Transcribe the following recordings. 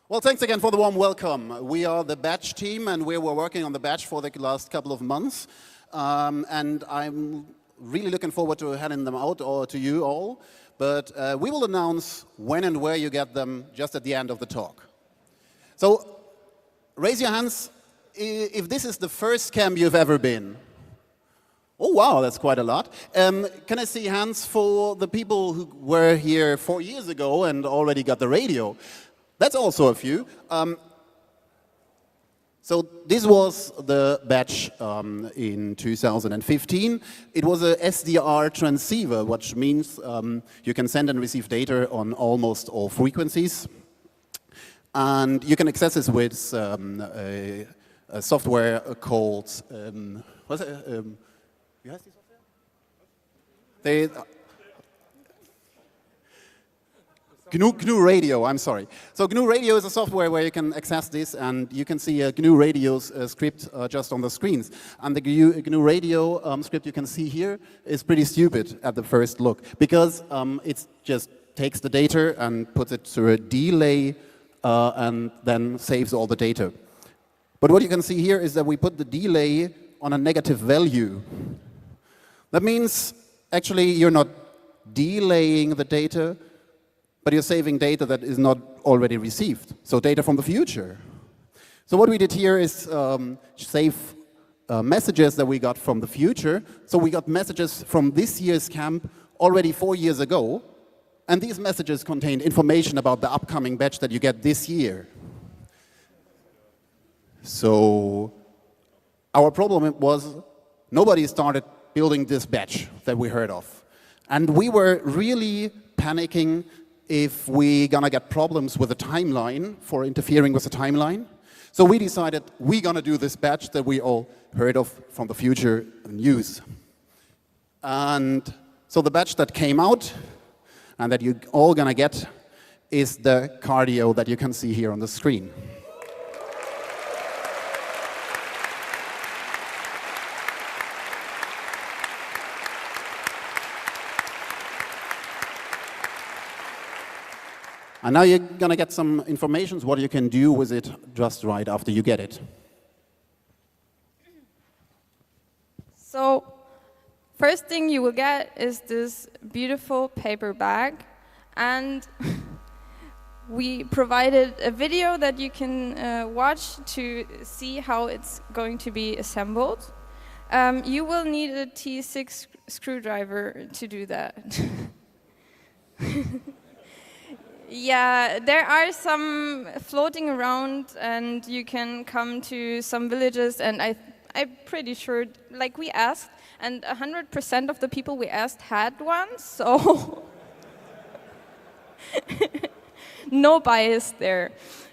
Well, thanks again for the warm welcome. We are the Batch team, and we were working on the Batch for the last couple of months. And I'm really looking forward to handing them out or to you all. But we will announce when and where you get them just at the end of the talk. So raise your hands if this is the first camp you've ever been. Oh, wow, that's quite a lot. Can I see hands for the people who were here 4 years ago and already got the radio? That's also a few. So this was the Batch in 2015. It was a SDR transceiver, which means you can send and receive data on almost all frequencies. And you can access this with a software called, what's it? Wie heißt die Software? GNU Radio, I'm sorry. So GNU Radio is a software where you can access this, and you can see a GNU Radio script just on the screens. And the GNU Radio script you can see here is pretty stupid at the first look, because it just takes the data and puts it through a delay and then saves all the data. But what you can see here is that we put the delay on a negative value. That means actually you're not delaying the data, but you're saving data that is not already received, so data from the future. So what we did here is save messages that we got from the future. So we got messages from this year's camp already 4 years ago, and these messages contained information about the upcoming batch that you get this year. So our problem was nobody started building this batch that we heard of. And we were really panicking if we're gonna get problems with the timeline for interfering with the timeline. So we decided we're gonna do this batch that we all heard of from the future news. And so the batch that came out and that you're all gonna get is the cardio that you can see here on the screen. And now you're going to get some information what you can do with it just right after you get it. So, first thing you will get is this beautiful paper bag. And we provided a video that you can watch to see how it's going to be assembled. You will need a T6 screwdriver to do that. Yeah, there are some floating around, and you can come to some villages, and I'm pretty sure, like we asked, and 100% of the people we asked had one, so no bias there.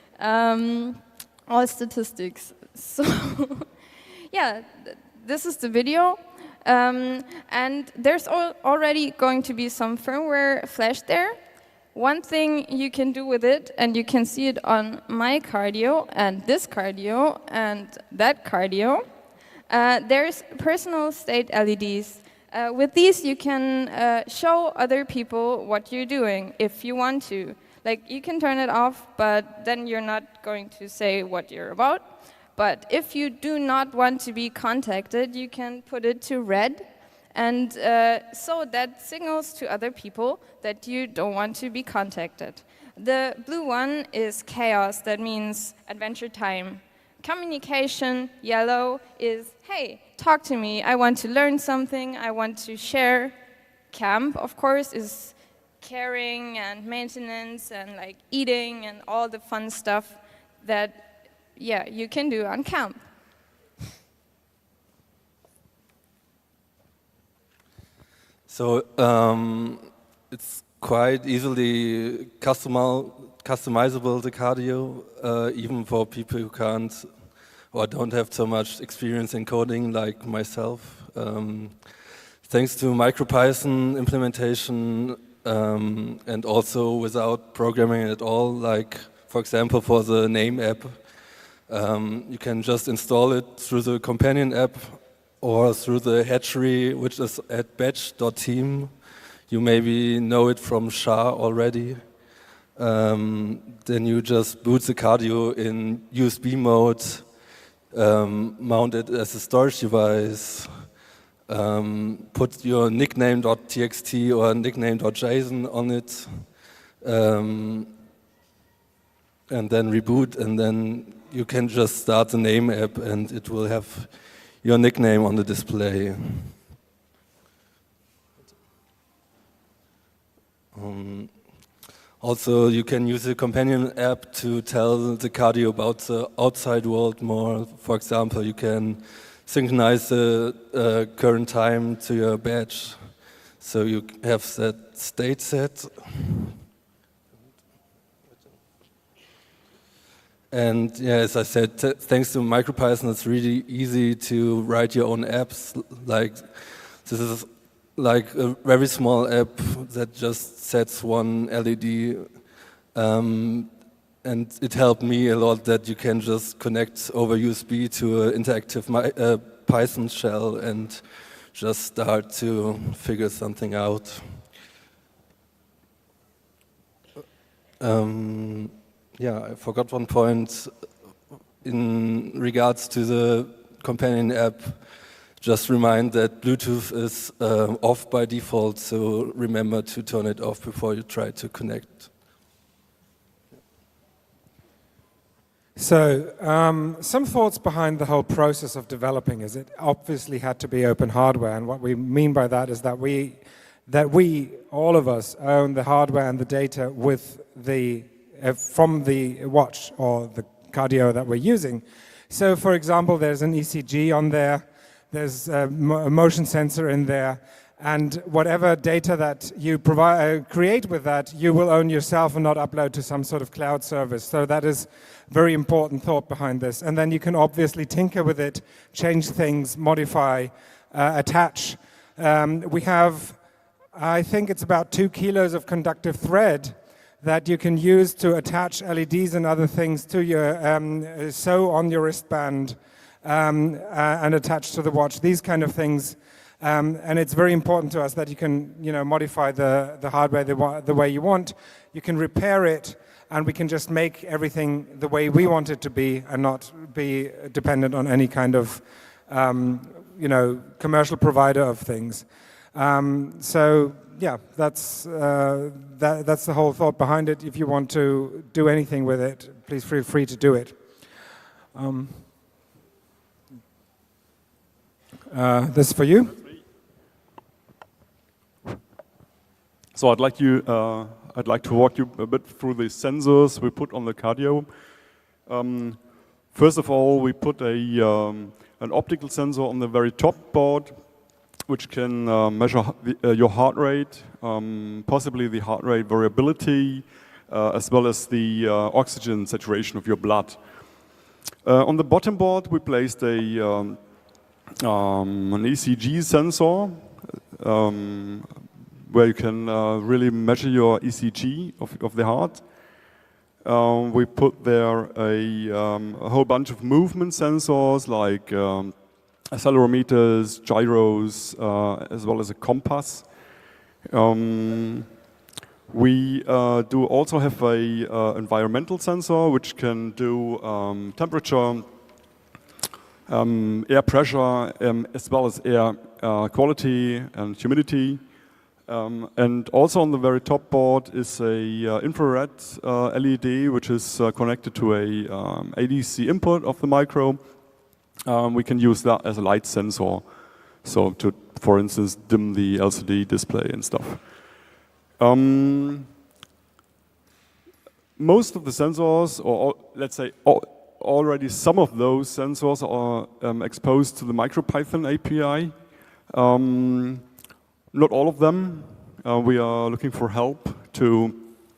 All statistics. So yeah, this is the video. And there's already going to be some firmware flashed there. One thing you can do with it, and you can see it on my cardio, and this cardio, and that cardio, there's personal state LEDs. With these, you can show other people what you're doing, if you want to. Like, you can turn it off, but then you're not going to say what you're about. But if you do not want to be contacted, you can put it to red. And so that signals to other people that you don't want to be contacted. The blue one is chaos, that means adventure time. Communication, yellow, is, hey, talk to me, I want to learn something, I want to share. Camp, of course, is caring and maintenance and like eating and all the fun stuff that, yeah, you can do on camp. So it's quite easily customizable, the cardio, even for people who can't or don't have so much experience in coding like myself. Thanks to MicroPython implementation and also without programming at all, like for example for the name app, you can just install it through the companion app or through the hatchery, which is at batch.team. You maybe know it from SHA already. Then you just boot the Cardio in USB mode, mount it as a storage device, put your nickname.txt or nickname.json on it, and then reboot, and then you can just start the name app and it will have your nickname on the display. Also, you can use a companion app to tell the Cardio about the outside world more. For example, you can synchronize the current time to your badge, so you have that state set. And yeah, as I said, thanks to MicroPython, it's really easy to write your own apps. Like, this is like a very small app that just sets one LED. And it helped me a lot that you can just connect over USB to an interactive Python shell and just start to figure something out. Yeah, I forgot one point in regards to the companion app. Just remind that Bluetooth is off by default, so remember to turn it off before you try to connect. So, some thoughts behind the whole process of developing is it obviously had to be open hardware, and what we mean by that is that we, all of us, own the hardware and the data with from the watch or the Cardio that we're using. So, for example, there's an ECG on there, there's a motion sensor in there, and whatever data that you create with that, you will own yourself and not upload to some sort of cloud service. So that is very important thought behind this. And then you can obviously tinker with it, change things, modify, attach. We have, I think it's about 2 kilos of conductive thread that you can use to attach LEDs and other things to your, sew on your wristband and attach to the watch, these kind of things. And it's very important to us that you can, modify the hardware the way you want. You can repair it, and we can just make everything the way we want it to be and not be dependent on any kind of, commercial provider of things. So yeah, that's the whole thought behind it. If you want to do anything with it, please feel free to do it. This is for you. So I'd like to walk you a bit through the sensors we put on the Cardio. First of all, we put an optical sensor on the very top board, which can measure your heart rate, possibly the heart rate variability, as well as the oxygen saturation of your blood. On the bottom board, we placed an ECG sensor, where you can really measure your ECG of the heart. We put there a whole bunch of movement sensors like accelerometers, gyros, as well as a compass. We do also have a environmental sensor which can do temperature, air pressure, as well as air quality and humidity. And also on the very top board is a infrared LED which is connected to a ADC input of the micro. We can use that as a light sensor, so to, for instance, dim the LCD display and stuff. Most of the sensors, or let's say already some of those sensors are exposed to the MicroPython API. Not all of them. We are looking for help to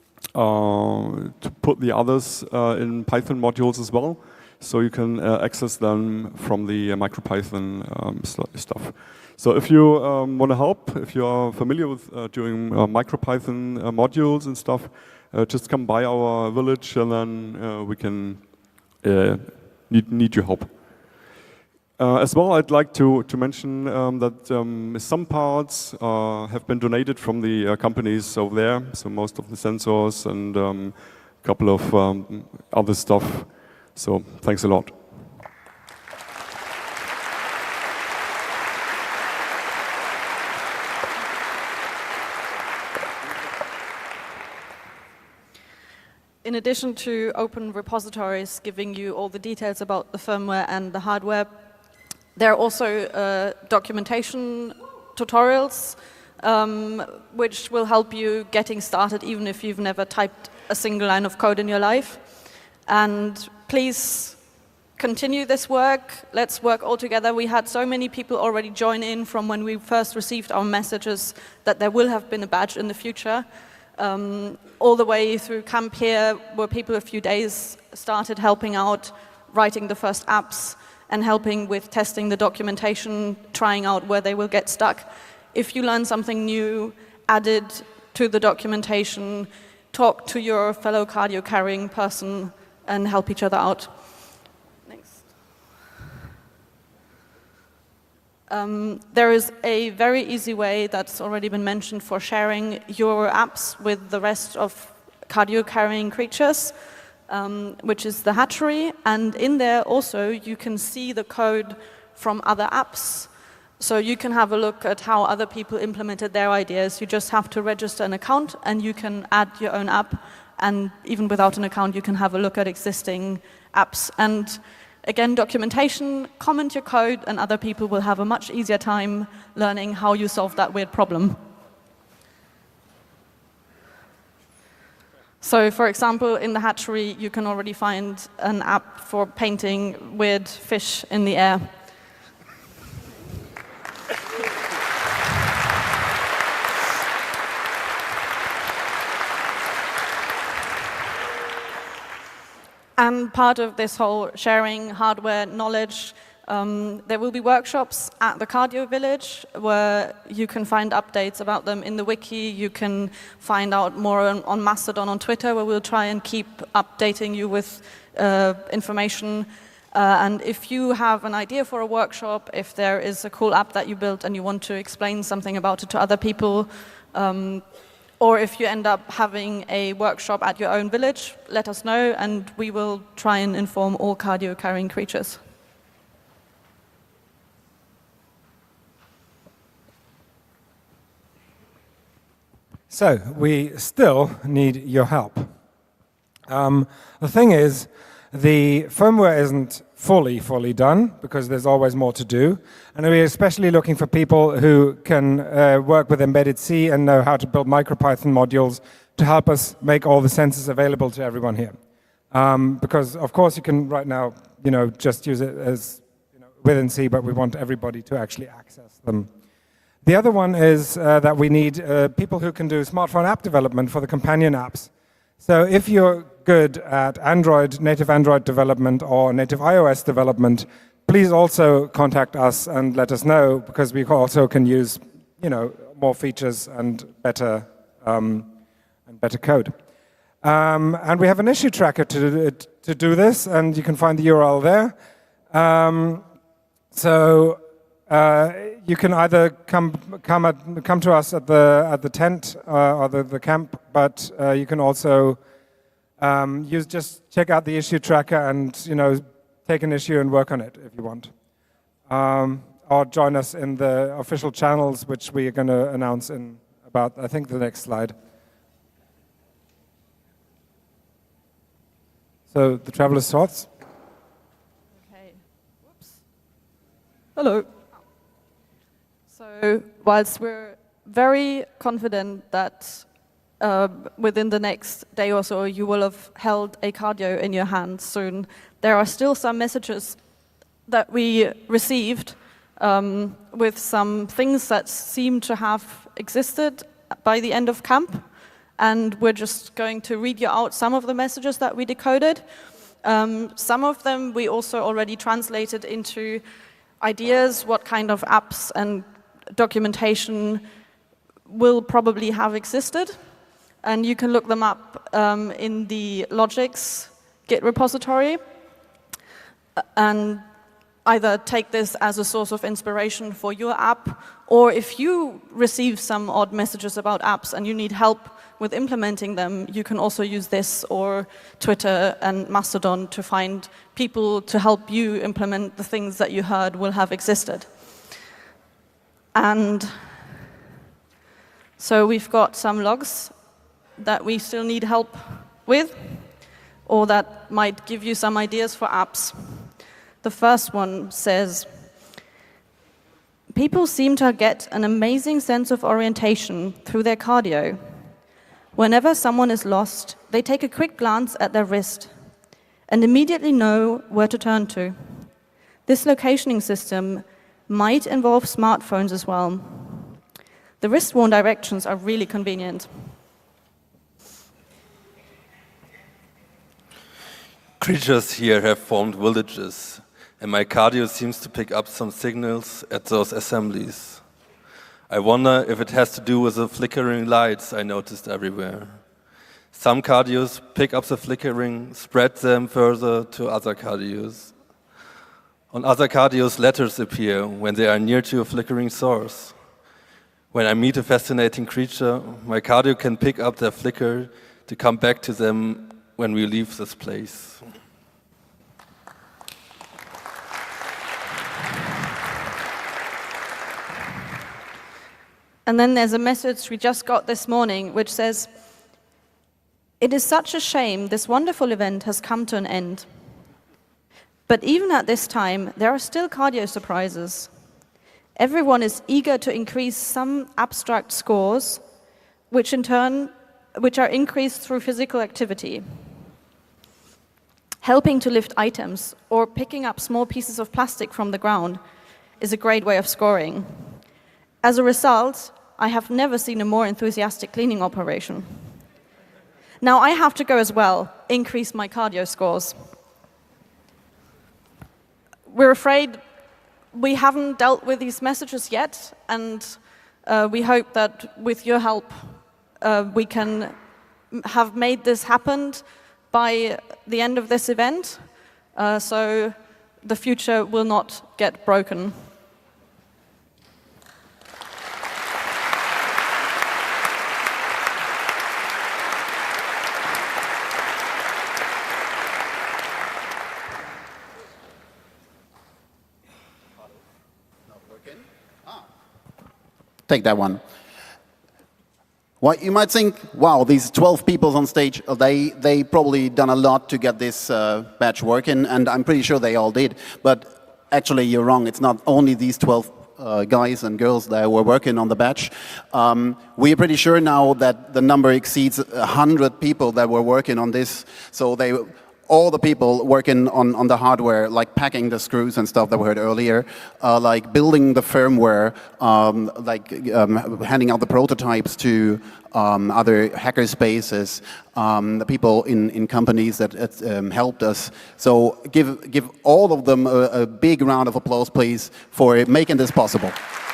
put the others in Python modules as well, so you can access them from the MicroPython stuff. So if you want to help, if you are familiar with doing MicroPython modules and stuff, just come by our village and then we can need your help. As well, I'd like to mention that some parts have been donated from the companies over there, so most of the sensors and a couple of other stuff. So thanks a lot. In addition to open repositories giving you all the details about the firmware and the hardware, there are also documentation tutorials which will help you getting started even if you've never typed a single line of code in your life. And please continue this work. Let's work all together. We had so many people already join in from when we first received our messages that there will have been a badge in the future. All the way through camp here, where people a few days started helping out, writing the first apps, and helping with testing the documentation, trying out where they will get stuck. If you learn something new, add it to the documentation, talk to your fellow cardio carrying person, and help each other out. Next. There is a very easy way that's already been mentioned for sharing your apps with the rest of cardio-carrying creatures, which is the hatchery. And in there also you can see the code from other apps. So you can have a look at how other people implemented their ideas. You just have to register an account and you can add your own app. And even without an account, you can have a look at existing apps. And again, documentation, comment your code, and other people will have a much easier time learning how you solve that weird problem. So, for example, in the hatchery, you can already find an app for painting weird fish in the air. And part of this whole sharing hardware knowledge, there will be workshops at the Cardio Village where you can find updates about them in the wiki. You can find out more on Mastodon, on Twitter, where we'll try and keep updating you with information. And if you have an idea for a workshop, if there is a cool app that you built and you want to explain something about it to other people, or if you end up having a workshop at your own village, let us know, and we will try and inform all cardio-carrying creatures. So, we still need your help. The thing is, the firmware isn't fully done, because there's always more to do. And we're especially looking for people who can work with embedded C and know how to build MicroPython modules to help us make all the sensors available to everyone here. Because, of course, you can right now, just use it as within C, but we want everybody to actually access them. The other one is that we need people who can do smartphone app development for the companion apps. So if you're good at Android, native Android development or native iOS development, please also contact us and let us know, because we also can use, more features and better code. And we have an issue tracker to do this, and you can find the URL there. So you can either come to us at the tent or the camp, but you can also just check out the issue tracker and take an issue and work on it if you want, or join us in the official channels, which we are going to announce in about, I think, the next slide. So the traveler's thoughts. Okay. Whoops. Hello. So, whilst we're very confident that within the next day or so you will have held a cardio in your hand soon, there are still some messages that we received with some things that seem to have existed by the end of camp, and we're just going to read you out some of the messages that we decoded. Some of them we also already translated into ideas, what kind of apps and documentation will probably have existed, and you can look them up in the Logix Git repository. And either take this as a source of inspiration for your app, or if you receive some odd messages about apps and you need help with implementing them, you can also use this or Twitter and Mastodon to find people to help you implement the things that you heard will have existed. And so we've got some logs that we still need help with, or that might give you some ideas for apps. The first one says, people seem to get an amazing sense of orientation through their cardio. Whenever someone is lost, they take a quick glance at their wrist and immediately know where to turn to. This locationing system might involve smartphones as well. The wrist-worn directions are really convenient. Creatures here have formed villages, and my cardio seems to pick up some signals at those assemblies. I wonder if it has to do with the flickering lights I noticed everywhere. Some cardios pick up the flickering, spread them further to other cardios. On other cardios, letters appear when they are near to a flickering source. When I meet a fascinating creature, my cardio can pick up their flicker to come back to them when we leave this place. And then there's a message we just got this morning which says, "It is such a shame this wonderful event has come to an end. But even at this time, there are still cardio surprises. Everyone is eager to increase some abstract scores, which are increased through physical activity. Helping to lift items or picking up small pieces of plastic from the ground is a great way of scoring. As a result, I have never seen a more enthusiastic cleaning operation. Now I have to go as well, increase my cardio scores." We're afraid we haven't dealt with these messages yet, and we hope that with your help we can have made this happen by the end of this event, so the future will not get broken. Take that one. Well, you might think, wow, these 12 people on stage, they probably done a lot to get this batch working, and I'm pretty sure they all did. But actually, you're wrong. It's not only these 12 guys and girls that were working on the batch. We are pretty sure now that the number exceeds 100 people that were working on this. So all the people working on the hardware, like packing the screws and stuff that we heard earlier, like building the firmware, handing out the prototypes to other hacker spaces, the people in companies that helped us. So give all of them a big round of applause, please, for making this possible.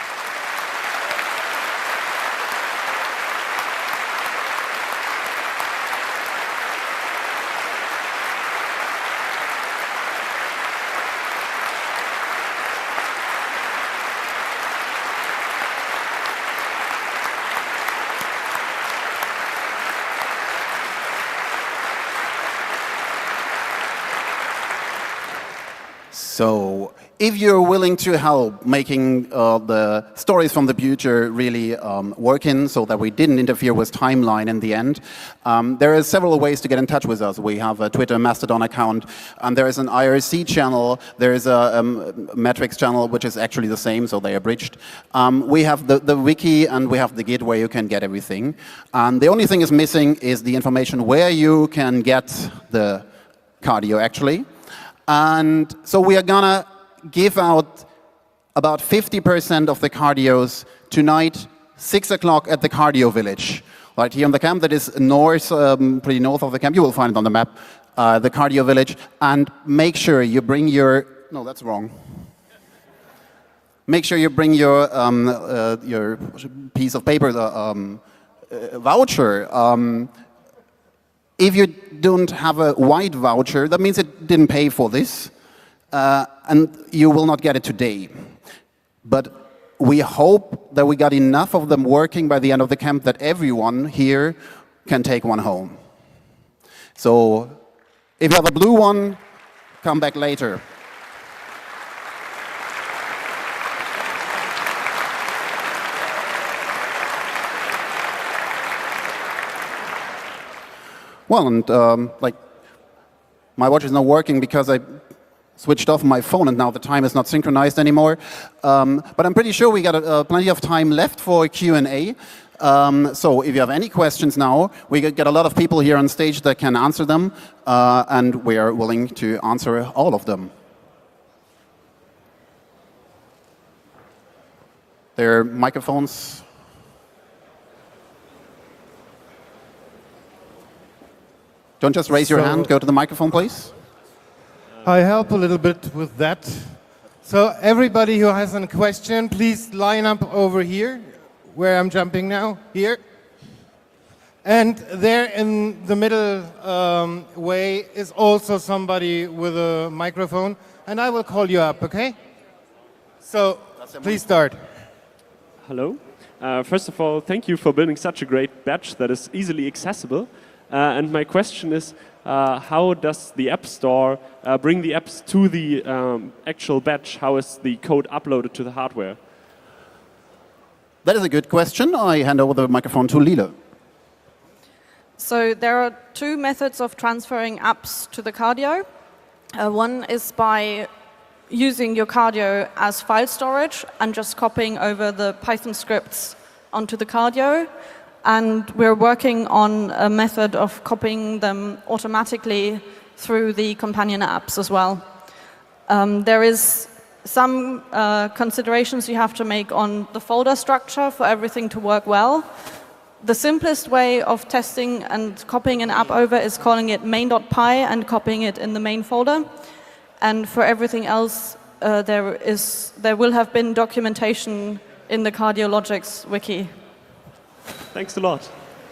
So if you're willing to help making the stories from the future really working so that we didn't interfere with timeline in the end, there are several ways to get in touch with us. We have a Twitter Mastodon account, and there is an IRC channel, there is a metrics channel, which is actually the same, so they are bridged. We have the wiki and we have the Git where you can get everything. And the only thing is missing is the information where you can get the cardio actually. And so we are gonna give out about 50% of the cardios tonight, 6 o'clock at the Cardio Village. Right here on the camp, that is north, pretty north of the camp. You will find it on the map, the Cardio Village. And make sure you bring your, no, that's wrong. Make sure you bring your piece of paper, the voucher. If you don't have a white voucher, that means it didn't pay for this. and you will not get it today. But we hope that we got enough of them working by the end of the camp that everyone here can take one home. So if you have a blue one, come back later. Well, and like my watch is not working because I switched off my phone and now the time is not synchronized anymore. But I'm pretty sure we got plenty of time left for Q&A. So if you have any questions now, we get a lot of people here on stage that can answer them, and we are willing to answer all of them. There are microphones. Don't just raise your hand, go to the microphone, please. I help a little bit with that. So everybody who has a question, please line up over here, where I'm jumping now, here. And there in the middle way is also somebody with a microphone, and I will call you up, okay? So please start. Hello. First of all, thank you for building such a great badge that is easily accessible. And my question is, how does the App Store bring the apps to the actual badge? How is the code uploaded to the hardware? That is a good question. I hand over the microphone to Lila. So there are two methods of transferring apps to the Cardio. One is by using your Cardio as file storage and just copying over the Python scripts onto the Cardio. And we're working on a method of copying them automatically through the companion apps as well. There is some considerations you have to make on the folder structure for everything to work well. The simplest way of testing and copying an app over is calling it main.py and copying it in the main folder. And for everything else, there will have been documentation in the Cardiologics wiki. Thanks a lot.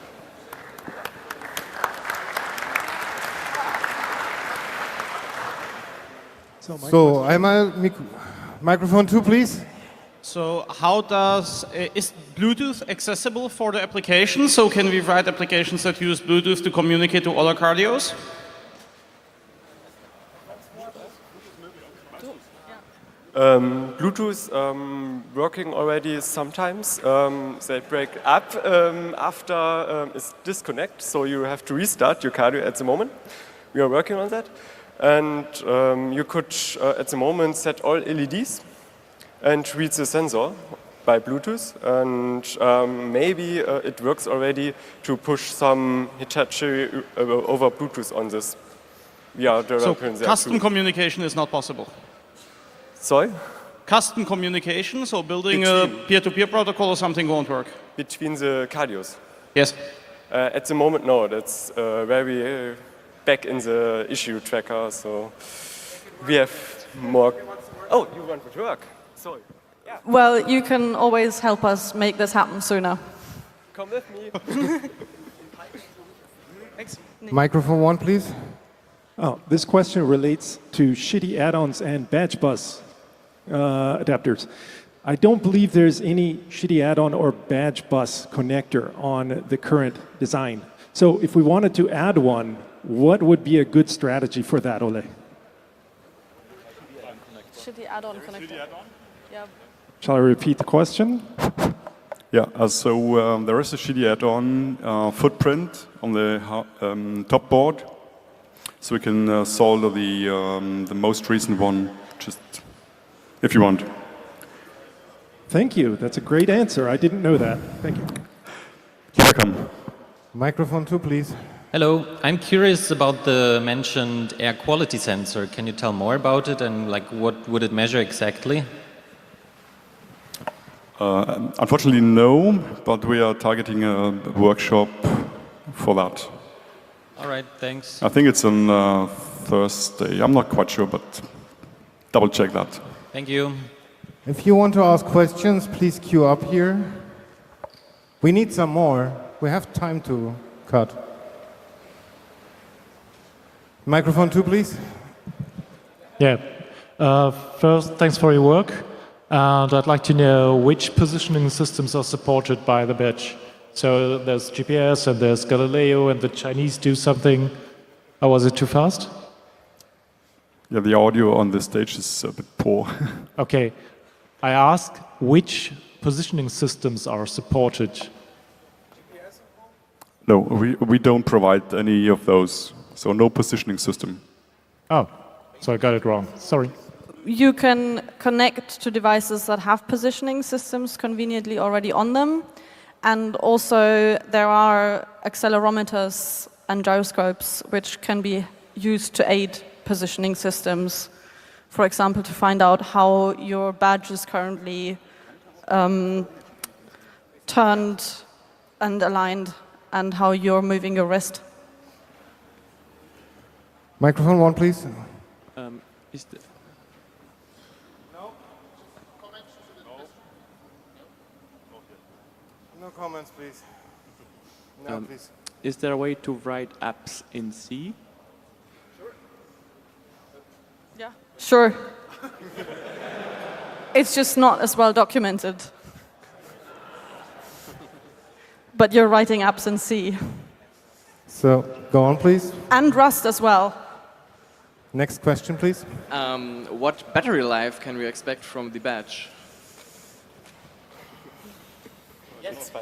So I'm a microphone 2, please. So how is Bluetooth accessible for the application? So can we write applications that use Bluetooth to communicate to other cardios? Bluetooth working already sometimes. They break up after it's disconnect, so you have to restart your Cardio at the moment. We are working on that. And you could, at the moment, set all LEDs and read the sensor by Bluetooth. And maybe it works already to push some Hitachi over Bluetooth on this. We are developing so custom communication is not possible? Sorry? Custom communication, so building a peer-to-peer protocol or something won't work? Between the cardios? Yes. At the moment, no. That's very back in the issue tracker, so we have more. Oh, you want it to work? Sorry. Yeah. Well, you can always help us make this happen sooner. Come with me. Thanks. Microphone 1, please. Oh, this question relates to shitty add-ons and badge bus adapters. I don't believe there's any shitty add-on or badge bus connector on the current design. So if we wanted to add one, what would be a good strategy for that, Ole? Shitty add-on connector. Yeah. Shall I repeat the question? Yeah, so there is a shitty add-on footprint on the top board. So we can solve the most recent one, just if you want. Thank you. That's a great answer. I didn't know that. Thank you. You're welcome. Microphone 2, please. Hello. I'm curious about the mentioned air quality sensor. Can you tell more about it and like what would it measure exactly? Unfortunately, no, but we are targeting a workshop for that. All right, thanks. I think it's on Thursday. I'm not quite sure, but double check that. Thank you. If you want to ask questions, please queue up here. We need some more. We have time to cut. Microphone 2, please. Yeah. First, thanks for your work. And I'd like to know which positioning systems are supported by the badge. So there's GPS and there's Galileo and the Chinese do something. Or was it too fast? Yeah, the audio on the stage is a bit poor. Okay. I ask which positioning systems are supported. No, we don't provide any of those. So no positioning system. Oh, so I got it wrong. Sorry. You can connect to devices that have positioning systems conveniently already on them. And also there are accelerometers and gyroscopes which can be used to aid positioning systems. For example, to find out how your badge is currently turned and aligned and how you're moving your wrist. Microphone one, please. No comments, please. No, please. Is there a way to write apps in C? Yeah. Sure. It's just not as well documented. But you're writing apps in C. So, go on, please. And Rust as well. Next question, please. What battery life can we expect from the badge? Yes.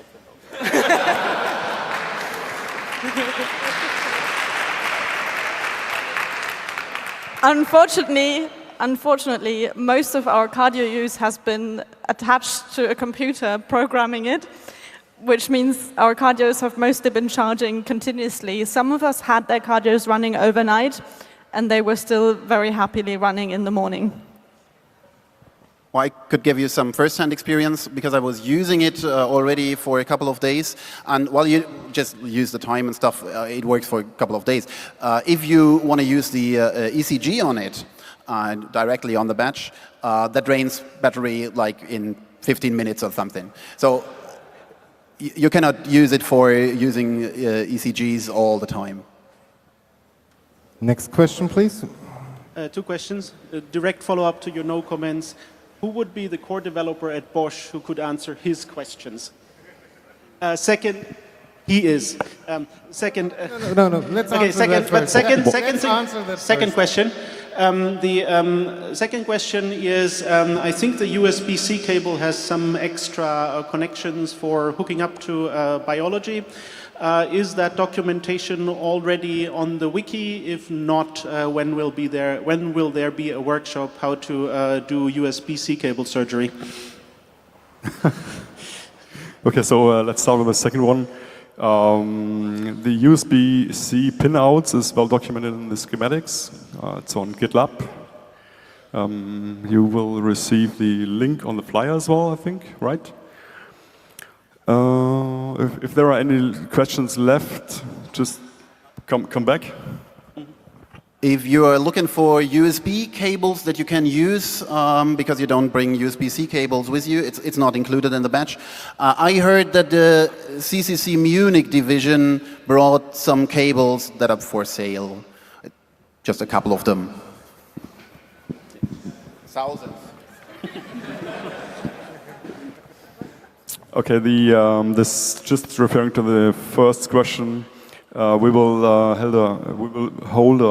Unfortunately, most of our cardio use has been attached to a computer programming it, which means our cardios have mostly been charging continuously. Some of us had their cardios running overnight, and they were still very happily running in the morning. Well, I could give you some first-hand experience because I was using it already for a couple of days. And while you just use the time and stuff, it works for a couple of days. If you want to use the ECG on it directly on the badge, that drains battery like in 15 minutes or something. So you cannot use it for using ECGs all the time. Next question, please. 2 questions. A direct follow-up to your no comments. Who would be the core developer at Bosch who could answer his questions? Second, he is. Second. No. Let's okay, answer second, that but first. second Second question. The second question is, I think the USB-C cable has some extra connections for hooking up to biology. Is that documentation already on the wiki? If not, when will there be a workshop how to do USB-C cable surgery? Okay, so let's start with the second one. The USB-C pinouts is well documented in the schematics. It's on GitLab. You will receive the link on the flyer as well, I think, right? If there are any questions left, just come back. If you are looking for USB cables that you can use because you don't bring USB-C cables with you, it's not included in the badge. I heard that the CCC Munich division brought some cables that are for sale. Just a couple of them. Thousands. Okay, this just referring to the first question. We will hold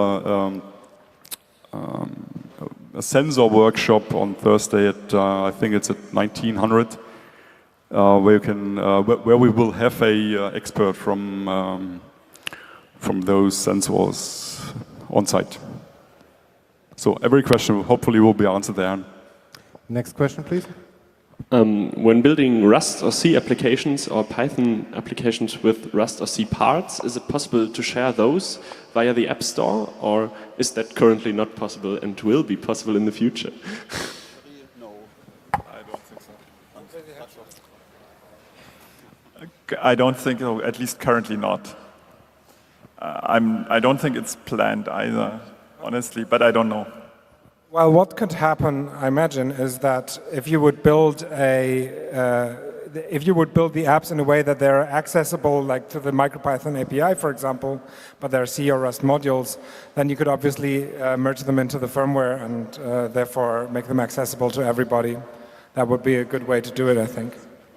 a sensor workshop on Thursday at I think it's at 1900, where we will have a expert from those sensors on site. So every question hopefully will be answered there. Next question, please. When building Rust or C applications or Python applications with Rust or C parts, is it possible to share those via the App Store, or is that currently not possible and will be possible in the future? No, I don't think so. I don't think so, at least currently not. I don't think it's planned either, honestly, but I don't know. Well, what could happen, I imagine, is that if you would build a if you would build the apps in a way that they're accessible, like to the MicroPython API, for example, but they're C or Rust modules, then you could obviously merge them into the firmware and therefore make them accessible to everybody. That would be a good way to do it, I think.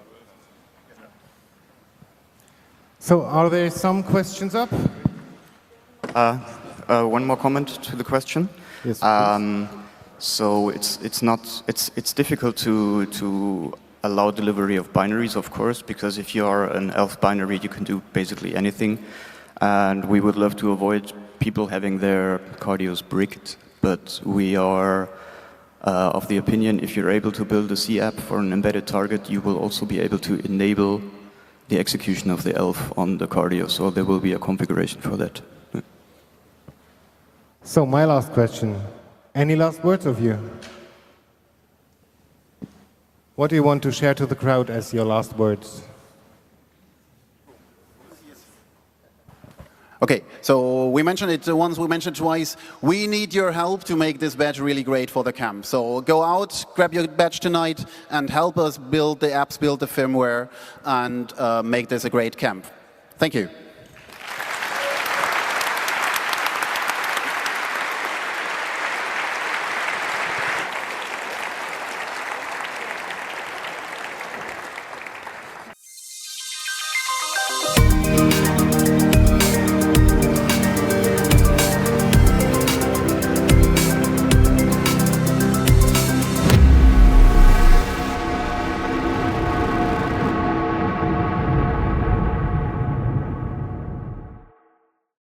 So are there some questions up? One more comment to the question. Yes, so it's difficult to allow delivery of binaries, of course, because if you are an ELF binary, you can do basically anything. And we would love to avoid people having their cardios bricked, but we are of the opinion if you're able to build a C app for an embedded target, you will also be able to enable the execution of the ELF on the cardio. So there will be a configuration for that. So my last question. Any last words of you? What do you want to share to the crowd as your last words? Okay, so we mentioned it once, we mentioned twice. We need your help to make this badge really great for the camp. So go out, grab your badge tonight, and help us build the apps, build the firmware, and make this a great camp. Thank you.